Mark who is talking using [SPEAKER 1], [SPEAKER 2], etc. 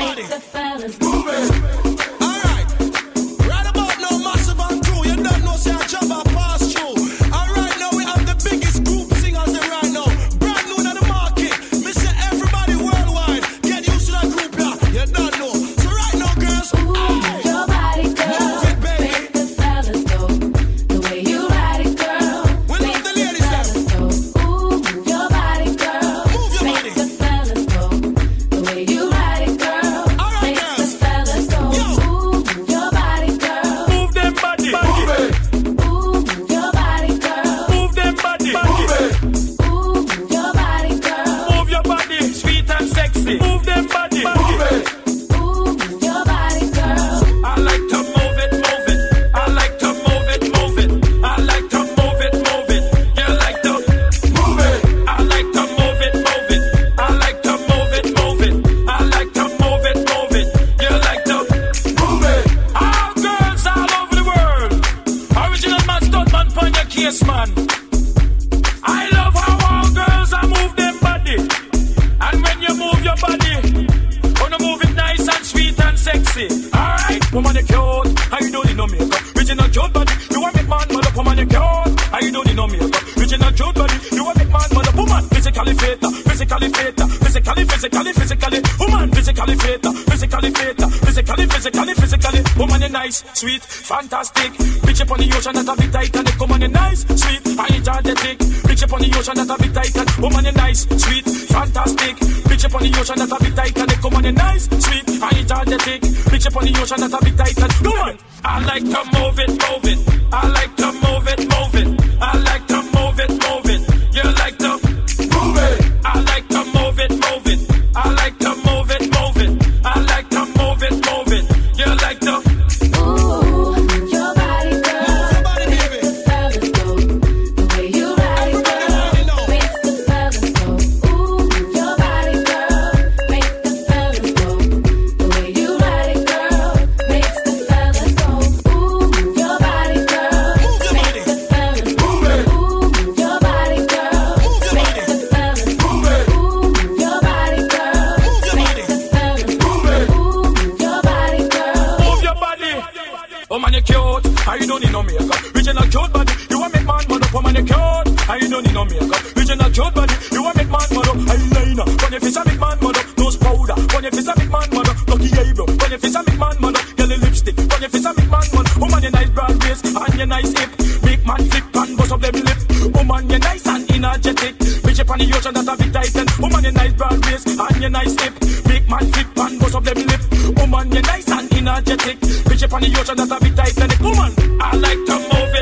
[SPEAKER 1] Make the fellas move it.
[SPEAKER 2] Sweet, fantastic. Bitch up on the ocean that a bit Titanic. Come on, you nice, sweet, energetic. Bitch up on the ocean that a bit Titanic. Come on, you nice, sweet, fantastic. Bitch up on the ocean that a bit Titanic. Come on, you nice, sweet, energetic. Bitch up on the ocean that a bit Titanic. Come on. I like to move it, move it. I like to move it, move it. I like to move it, move it. You like to move it. I like to move it, move it. I like to move it, move it. I like to move it, move it. You like to.
[SPEAKER 1] Woman, you nice and energetic. Bitch up on the ocean that a bit tight and woman, I like to move it.